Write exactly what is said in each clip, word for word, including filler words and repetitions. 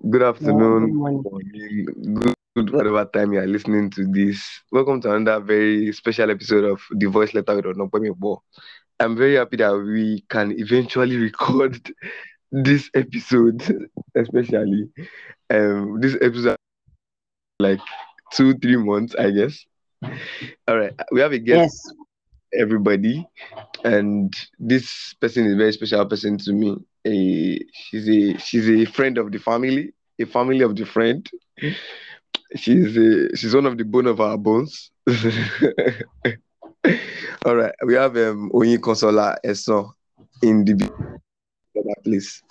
Good Yeah, good afternoon, morning. morning, good whatever time you are listening to this. Welcome to another very special episode of The Voice Letter with Onopemi. I'm very happy that we can eventually record this episode, especially um this episode like two, three months, I guess. All right, we have a guest, Yes. everybody, and this person is a very special person to me. A she's a she's a friend of the family, a family of the friend. She's a, she's one of the bone of our bones. All right, we have um Oyin Consola Eson in the other place.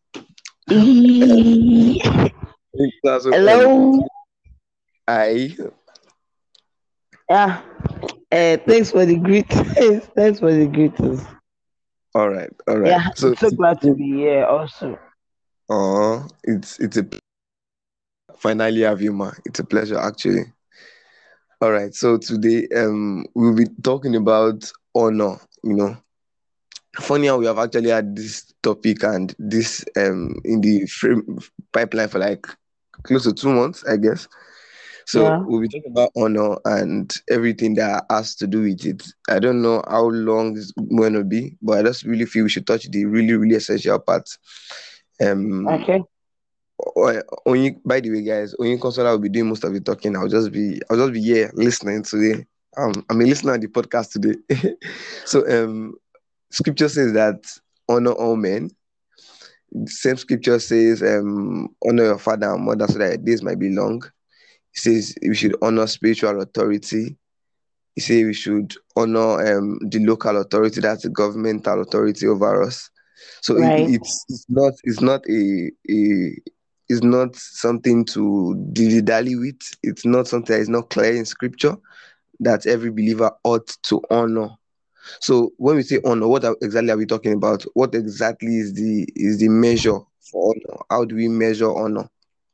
E- So um Hello. I Yeah. Uh, thanks for the greetings. Thanks for the greetings. all right, all right. Yeah, So so glad to be here. Also. uh it's it's a finally have you, ma. It's a pleasure actually. All right, so today um we'll be talking about honor. You know, funny how we have actually had this topic and this um in the frame pipeline for like close to two months, I guess. So Yeah. we'll be talking about honor and everything that has to do with it. I don't know how long it's going to be, but I just really feel we should touch the really, really essential parts. Um, Okay. o- only by the way, guys, only Consola will be doing most of the talking. I'll just be, I'll just be here listening today. Um, I'm a listener on the podcast today. So, um, Scripture says that honor all men. Same Scripture says, um, honor your father and mother so that your days might be long. It says we should honor spiritual authority. He say we should honor um the local authority, that's the governmental authority over us. So it, Right. it's it's not it's not a a it's not something to dilly dally with. It's not something that is not clear in scripture that every believer ought to honor. So when we say honor, what are, exactly are we talking about? What exactly is the is the measure for honor? How do we measure honor?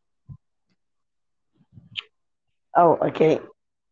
Oh, okay.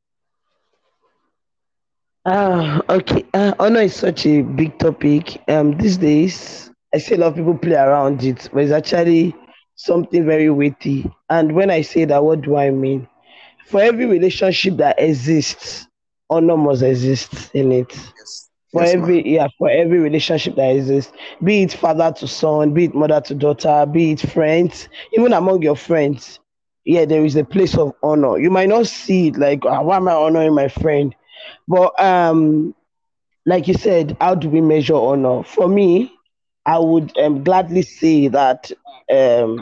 Uh, okay. Uh, honor is such a big topic. Um, these days, I see a lot of people play around it, but it's actually something very weighty. And when I say that, what do I mean? For every relationship that exists, honor must exist in it. Yes. For Yes, ma. every yeah, for every relationship that exists, be it father to son, be it mother to daughter, be it friends, even among your friends, yeah, there is a place of honor. You might not see it like, "Ah, why am I honoring my friend?" But um, like you said, how do we measure honor? For me, I would um, gladly say that um,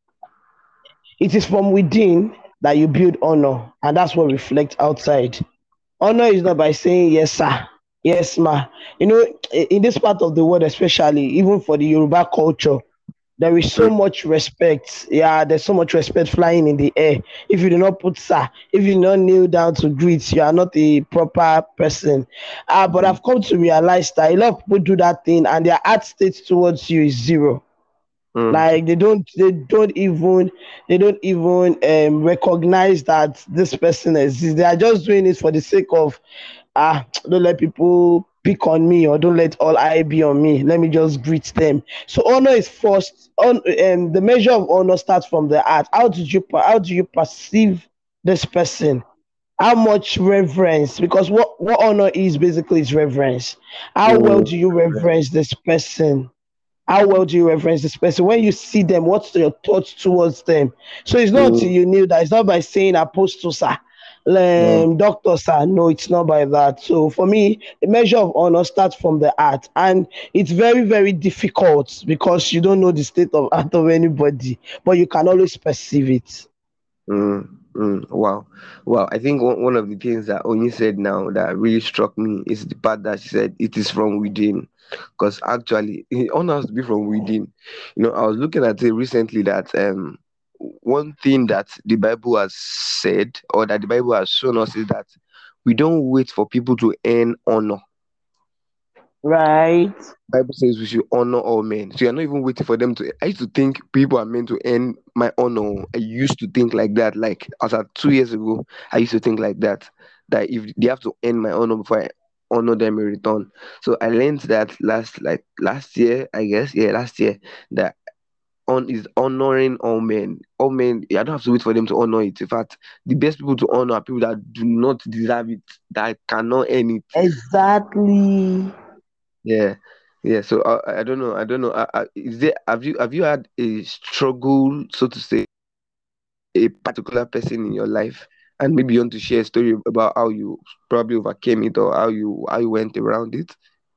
it is from within that you build honor, and that's what reflects outside. Honor is not by saying yes, sir, yes, ma. You know, i- in this part of the world, especially even for the Yoruba culture, there is so Mm, much respect. Yeah, there's so much respect flying in the air. If you do not put sir, if you do not kneel down to greet, you are not a proper person. Ah, but mm, I've come to realize that a lot of people do that thing and their heart state towards you is zero. mm, Like they don't they don't even they don't even um, recognize that this person exists. They are just doing it for the sake of, ah, don't let people pick on me, or don't let all eye be on me, let me just greet them. So honor is first on, and the measure of honor starts from the heart. How did you per- how do you perceive this person? How much reverence? Because what what honor is basically is reverence. How well mm, do you reverence this person? How well do you reference this person? When you see them, what's your thoughts towards them? So it's not until mm, you knew that. It's not by saying apostle, sir, mm. um, doctor, sir. No, it's not by that. So for me, the measure of honor starts from the heart. And it's very, very difficult because you don't know the state of heart of anybody, but you can always perceive it. Mm, mm, wow, wow. I think one, one of the things that Oni said now that really struck me is the part that she said it is from within. Because actually, it honor has to be from within. You know, I was looking at it recently that um one thing that the Bible has said or that the Bible has shown us is that we don't wait for people to earn honor. Right? Bible says we should honor all men. So you're not even waiting for them to. I used to think people are meant to earn my honor. I used to think like that. Like as at two years ago, I used to think like that. That if they have to earn my honor before I honor them in return. So I learned that last like last year, I guess. Yeah, last year that on is honoring all men. All men, I don't have to wait for them to honor it. In fact, the best people to honor are people that do not deserve it, that cannot earn it. Exactly. Yeah, yeah. So uh, I don't know. I don't know. Uh, uh, is there have you have you had a struggle, so to say, a particular person in your life, and maybe you want to share a story about how you probably overcame it or how you how you went around it?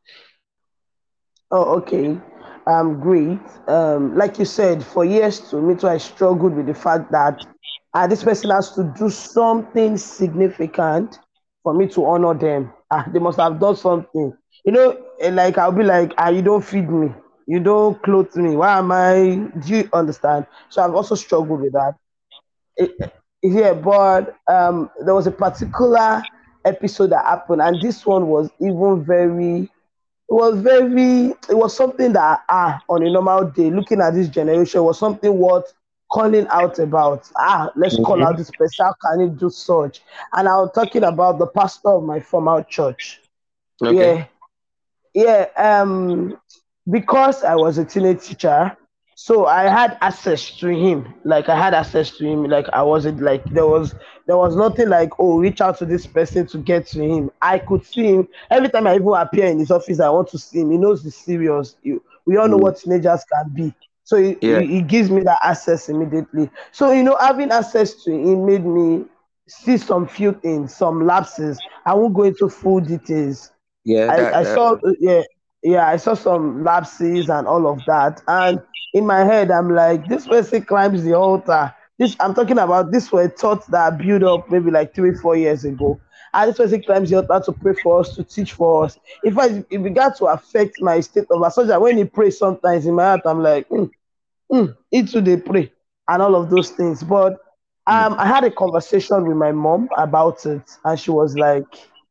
Oh, okay. Um, great. Um, like you said, for years to me too, I struggled with the fact that uh, this person has to do something significant for me to honor them. Ah, they must have done something. You know, eh, like I'll be like, ah, you don't feed me, you don't clothe me. Why am I? Do you understand? So I've also struggled with that. Eh, eh, yeah, but um, there was a particular episode that happened, and this one was even very it was very it was something that ah on a normal day looking at this generation was something worth calling out about. Ah, let's call out Mm-hmm. this person. How can it do such? And I was talking about the pastor of my former church. Okay. Yeah, yeah, um because I was a teenage teacher, so I had access to him. Like I had access to him. Like I wasn't like there was there was nothing like, oh, reach out to this person to get to him. I could see him every time I even appear in his office. I want to see him. He knows the serious. You, we all know Mm. what teenagers can be. So he, Yeah. he, he gives me that access immediately. So you know, having access to him made me see some few things, some lapses. I won't go into full details. Yeah. I, That. I That. saw yeah yeah I saw some lapses and all of that, and in my head I'm like, this person climbs the altar. This I'm talking about. This were thoughts that built up maybe like three four years ago, and this person climbs the altar to pray for us, to teach for us. In fact, it began to affect my state of such that when he prays sometimes in my heart I'm like, mm, mm, he too they pray and all of those things. But um Mm. I had a conversation with my mom about it, and she was like,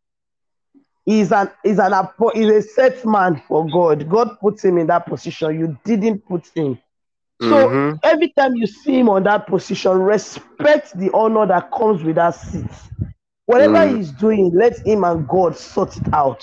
He's an he's an apo- he's a set man for God. God put him in that position. You didn't put him. So Mm-hmm. every time you see him on that position, respect the honor that comes with that seat. Whatever Mm. he's doing, let him and God sort it out.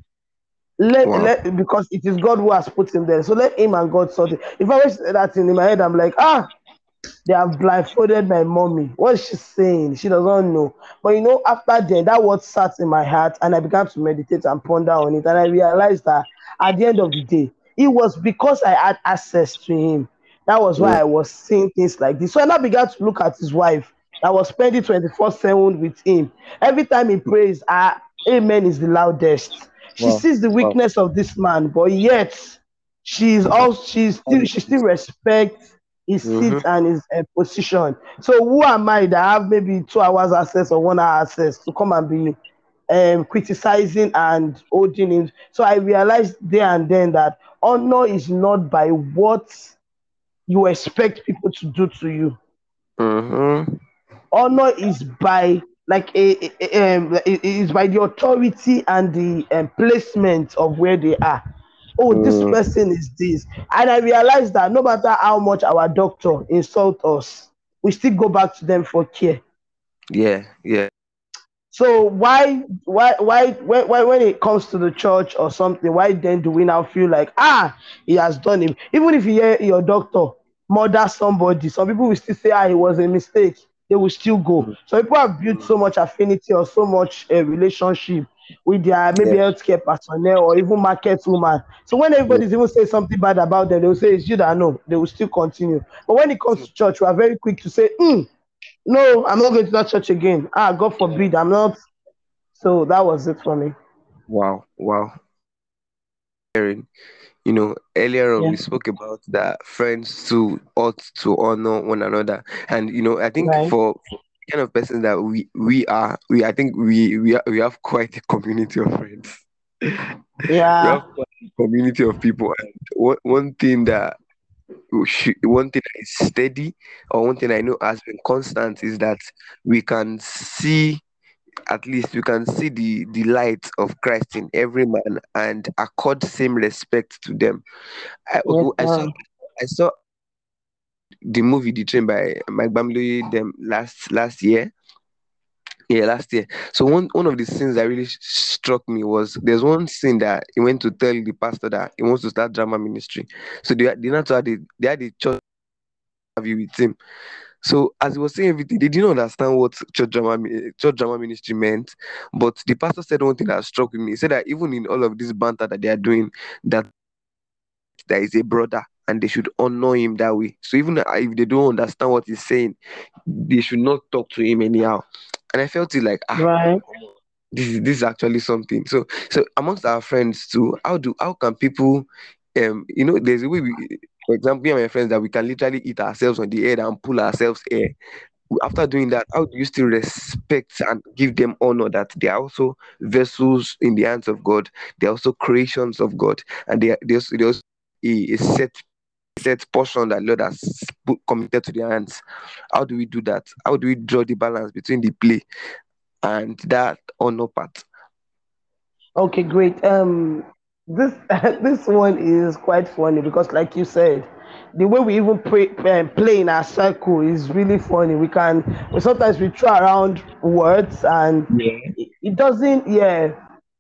Let, Wow. let because it is God who has put him there. So let him and God sort it. If I was that thing in my head, I'm like, ah, they have blindfolded my mommy. What is she saying? She doesn't know. But you know, after then, that word sat in my heart, and I began to meditate and ponder on it. And I realized that at the end of the day, it was because I had access to him. That was Mm. why I was seeing things like this. So I now began to look at his wife that was spending twenty-four seven with him. Every time he prays, ah, amen is the loudest. She Wow. sees the Wow. weakness of this man, but yet she's also she's still she still respects his seat Mm-hmm. and his uh, position. So who am I that have maybe two hours access or one hour access to come and be um, criticizing and holding him? So I realized there and then that honor is not by what you expect people to do to you. Mm-hmm. Honor is by like a, a- a- um, it is by the authority and the um, placement of where they are. Oh, this Mm. person is this, and I realized that no matter how much our doctor insult us, we still go back to them for care. Yeah. Yeah. So why why why when, when when it comes to the church or something, why then do we now feel like, ah, he has done it? Even if you hear your doctor murder somebody, some people will still say, ah, it was a mistake. They will still go. Mm. So people have built so much affinity or so much uh, relationship with their maybe Yeah. healthcare personnel or even market woman. So when Yeah. everybody's even say something bad about them, they will say it's you that know. They will still continue. But when it comes True. to church, we are very quick to say, mm, no, I'm not going to that church again. Ah, God forbid, I'm not. So that was it for me. Wow. Wow. Sharing. You know, earlier on Yeah. we spoke about that friends to ought to honor one another, and you know, I think Right. for, for the kind of person that we we are, we I think we we are, we have quite a community of friends. We have Yeah. quite a community of people, and one one thing that we should, one thing that is steady, or one thing I know has been constant, is that we can see, at least we can see the the light of Christ in every man and accord same respect to them. I okay, Yes, I saw ma'am. I saw the movie The Train by Mike Bamley them last last year. Yeah, last year. So one one of the scenes that really sh- struck me was there's one scene that he went to tell the pastor that he wants to start drama ministry. So they they not had the they had the church. have you with him. So as he was saying everything, they didn't understand what church drama mi- church drama ministry meant. But the pastor said one thing that struck with me. He said that even in all of this banter that they are doing, that there is a brother and they should honor him that way. So even if they don't understand what he's saying, they should not talk to him anyhow. And I felt it like, ah, Right. this is this is actually something. So so amongst our friends too, how do how can people, um you know, there's a way we, for example, me and my friends, that we can literally eat ourselves on the head and pull ourselves air. After doing that, how do you still respect and give them honor that they are also vessels in the hands of God? They are also creations of God, and they are, they also, they also a, a set set portion that Lord has put, committed to their hands. How do we do that? How do we draw the balance between the play and that honor part? Okay, great. Um, this this one is quite funny because, like you said, the way we even play, um, play in our circle is really funny. We can we sometimes we throw around words and Yeah. it, it doesn't. Yeah,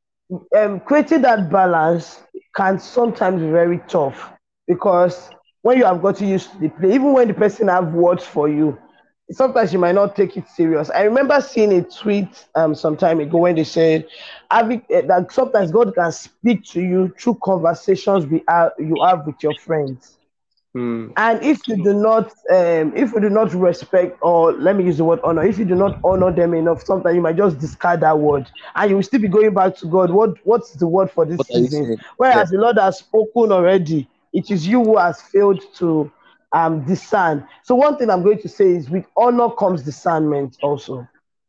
um, creating that balance can sometimes be very tough because when you have gotten used to the play, even when the person have words for you, sometimes you might not take it serious. I remember seeing a tweet um some time ago when they said having eh, that sometimes God can speak to you through conversations we have you have with your friends. Hmm. And if you do not, um, if you do not respect, or let me use the word honor, if you do not honor them enough, sometimes you might just discard that word, and you will still be going back to God. What What's the word for this What are you season? saying? Yeah. Whereas the Lord has spoken already, it is you who has failed to um discern. So one thing I'm going to say is, with honor comes discernment also.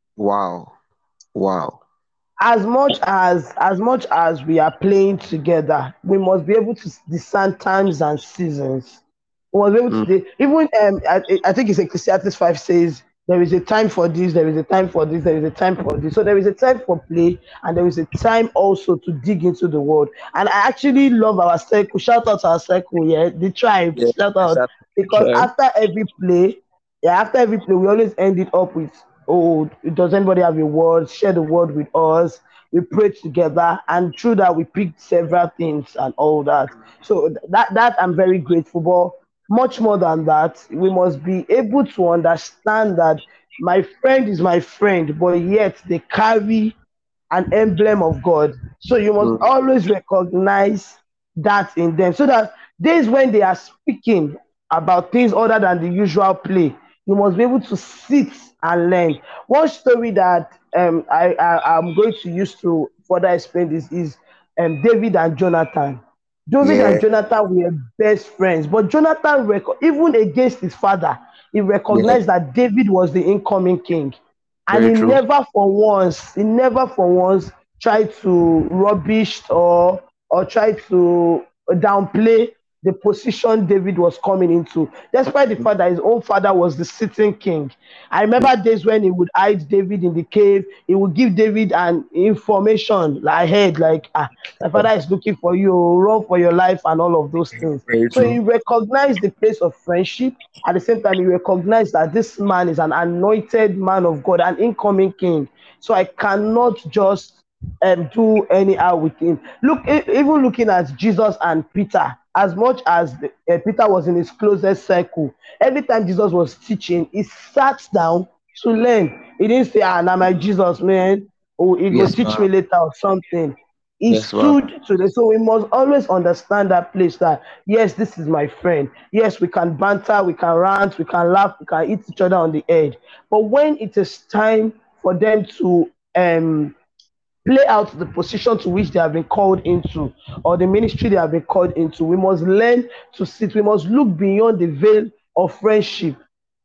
Wow. Wow. As much as as much as we are playing together, we must be able to discern times and seasons. We must be able Hmm. to de- even um I, I think it's Ecclesiastes five says there is a time for this, there is a time for this, there is a time for this. So there is a time for play and there is a time also to dig into the word. And I actually love our circle. Shout out to our circle, yeah, the tribe. Yeah. Shout out Shout out to the because tribe. after every play, yeah, after every play, we always end it up with, oh, does anybody have a word? Share the word with us. We prayed together, and through that, we picked several things and all that. So that that I'm very grateful. But much more than that, we must be able to understand that my friend is my friend, but yet they carry an emblem of God. So you must Hmm. always recognize that in them. So that days when they are speaking about things other than the usual play, you must be able to sit and learn. One story that um, I, I I'm going to use to further explain this is um, David and Jonathan. David Yeah. and Jonathan were best friends, but Jonathan, rec- even against his father, he Yeah. recognized that David was the incoming king, and Very he true. never for once he never for once tried to rubbish or or try to downplay the position David was coming into, despite the fact that his own father was the sitting king. I remember days when he would hide David in the cave. He would give David an information like ahead, like, ah, my father is looking for you, run for your life, and all of those things. Very So he true. recognized the place of friendship. At the same time, he recognized that this man is an anointed man of God, an incoming king. So I cannot just um, do anyhow with him. Look, e- even looking at Jesus and Peter, as much as the, uh, Peter was in his closest circle, every time Jesus was teaching, he sat down to learn. He didn't say, ah, now my Jesus, man, oh, he go Yes, teach ma'am. me later or something. He Yes, ma'am. stood to the, so we must always understand that place that, yes, this is my friend. Yes, we can banter, we can rant, we can laugh, we can hit each other on the head. But when it is time for them to um play out the position to which they have been called into, or the ministry they have been called into, we must learn to sit, we must look beyond the veil of friendship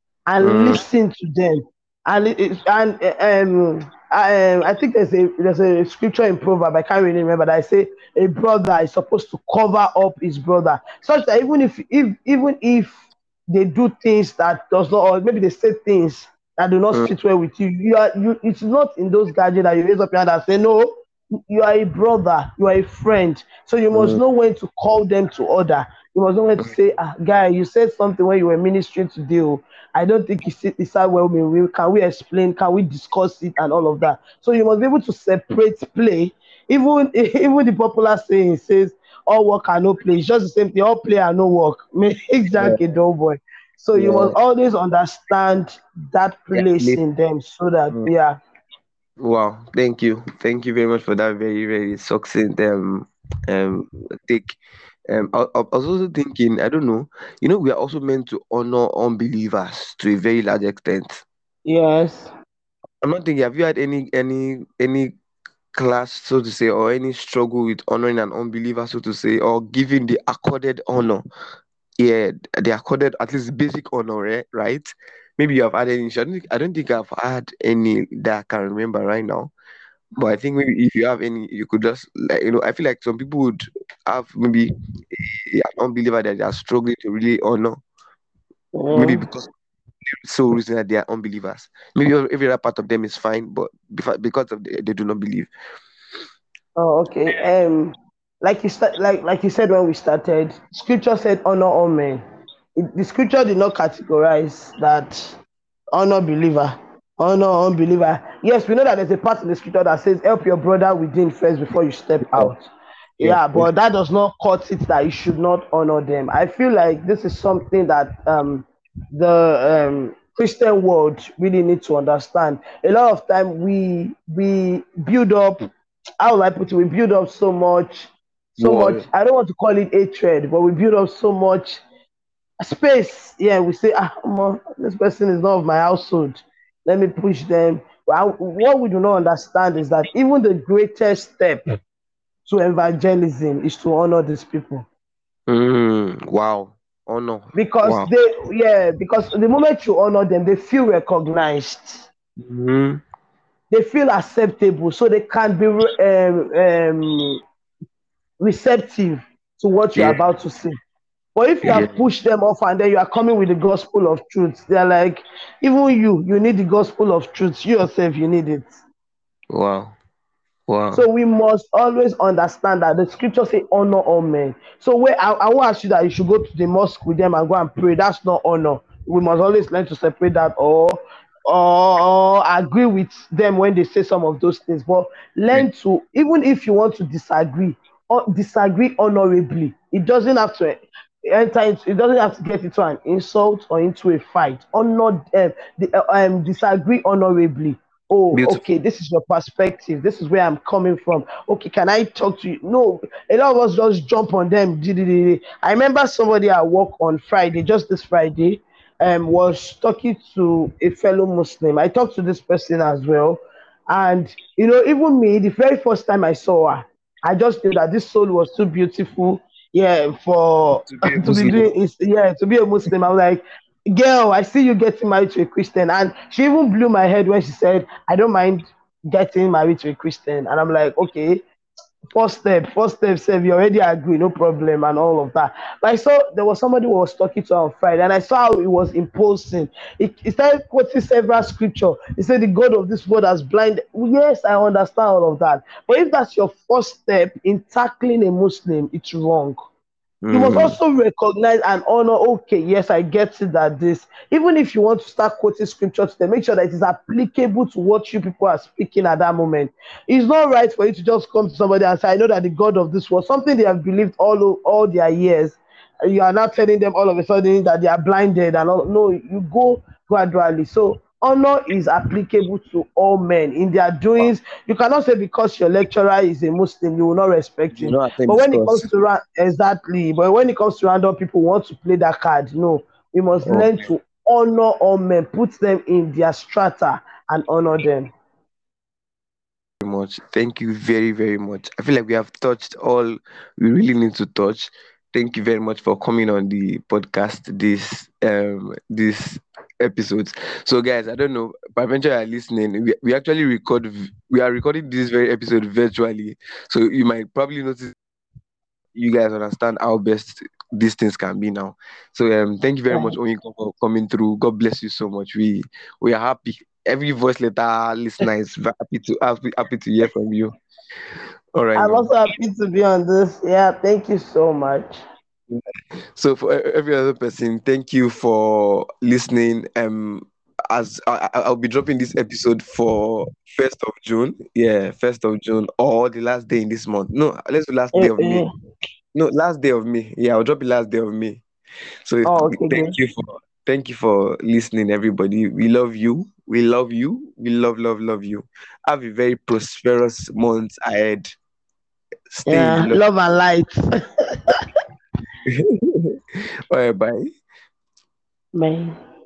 and Mm. listen to them. And it, it- and uh, um, I, um, I think there's a there's a scripture in Proverb, I can't really remember, that I say a brother is supposed to cover up his brother, such that even if if even if they do things that does not, or maybe they say things that do not Mm. sit well with you, you are you it's not in those gadgets that you raise up your hand and say no. You are a brother, you are a friend, so you must Mm. know when to call them to order. You must know when to say, ah, guy, you said something when you were ministering today. Oh, I don't think it sit inside well with me. Can we explain? Can we discuss it and all of that? So you must be able to separate play. Even even the popular saying says all work and no play. It's just the same thing. All play and no work. Make Yeah. Jack a dull boy. So you Yeah. must always understand that Yeah. place Please. in them so that, Mm. yeah. Wow. Thank you. Thank you very much for that very, very succinct um um take. Um, I, I was also thinking, I don't know, you know, we are also meant to honor unbelievers to a very large extent. Yes. I'm not thinking, have you had any any any clash, so to say, or any struggle with honoring an unbeliever, so to say, or giving the accorded honor? Yeah, the accorded at least basic honor, eh, right? Maybe you have had any issue. I don't think, I don't think I've had any that I can remember right now. But I think maybe if you have any, you could just like you know. I feel like some people would have maybe a- an unbeliever that they are struggling to really honor, maybe Mm. because so reason that they are unbelievers. Maybe every other part of them is fine, but befa- because of the, they do not believe. Oh, okay. Um, like you start, like like you said when we started, Scripture said, "Honor all men." It, the Scripture did not categorize that honor believer, honor unbeliever. Yes, we know that there's a part in the Scripture that says, "Help your brother within first before you step Yeah, out." yeah, Yeah, yeah. but that does not cut it that you should not honor them. I feel like this is something that um the um Christian world really need to understand. A lot of time we we build up, how will I put it? We build up so much, so much. Wall. I don't want to call it hatred, but we build up so much space. Yeah, we say, ah, omo, this person is not of my household. Let me push them. Well, what we do not understand is that even the greatest step to evangelism is to honor these people, Mm, wow. Honor. because Wow. they, yeah, because the moment you honor them, they feel recognized, Mm, they feel acceptable, so they can be um, um, receptive to what you're yeah, about to say. But if you yeah. have pushed them off and then you are coming with the gospel of truth, they're like, even you, you need the gospel of truth. You yourself, you need it. Wow. Wow. So we must always understand that the scripture say honor all men. So where I, I won't ask you that you should go to the mosque with them and go and pray. That's not honor. We must always learn to separate that, or or, or agree with them when they say some of those things. But Yeah. learn to, even if you want to disagree, or disagree honorably. It doesn't have to enter into, it doesn't have to get into an insult or into a fight. Honor um, the, uh, um disagree honorably. Oh, Beautiful. okay, this is your perspective. This is where I'm coming from. Okay, can I talk to you? No, a lot of us just jump on them. Di- di- di- di. I remember somebody at work on Friday, just this Friday, um, was talking to a fellow Muslim. I talked to this person as well. And, you know, even me, the very first time I saw her, I just knew that this soul was too beautiful. Yeah, for To be a to be Muslim. doing is, yeah, to be a Muslim. I was like, girl, I see you getting married to a Christian. And she even blew my head when she said, I don't mind getting married to a Christian. And I'm like, okay, first step, first step, save, you already agree, no problem, and all of that. But I saw there was somebody who was talking to her on Friday, and I saw how he was imposing. He, he started quoting several scripture. He said, the God of this world has blinded. Yes, I understand all of that. But if that's your first step in tackling a Muslim, it's wrong. You must Mm, also recognize and honor, okay, yes, I get it that this, even if you want to start quoting scripture to them, make sure that it is applicable to what you people are speaking at that moment. It's not right for you to just come to somebody and say, I know that the God of this world, something they have believed all o- all their years, and you are now telling them all of a sudden that they are blinded and all. No, you go gradually. So honor is applicable to all men in their wow. doings. You cannot say because your lecturer is a Muslim, you will not respect Do him. not attend But this when it course. comes to ra- exactly, but when it comes to random people who want to play that card, no, we must Oh, learn to honor all men, put them in their strata and honor them. very much. Thank you very, very much. I feel like we have touched all we really need to touch. Thank you very much for coming on the podcast this um this episodes. So guys, I don't know, but eventually are listening. We, we actually record v- we are recording this very episode virtually. So you might probably notice you guys understand how best these things can be now. So um thank you very much, Right. Oyinkan, for coming through. God bless you so much. We we are happy. Every voice letter listener is very happy to happy, happy to hear from you. All right I'm now. also happy to be on this. Yeah, thank you so much. So for e- every other person, thank you for listening. Um, as I, I- I'll be dropping this episode for first of June. Yeah, first of June or the last day in this month. No, let's do last day Eh, of May. eh. No, last day of May. Yeah, I'll drop it last day of May. So Oh, okay, thank good. you for Thank you for listening, everybody. We love you. We love you. We love, love, love you. Have a very prosperous month ahead. Stay in the Yeah, love. love and light. Bye bye. Bye.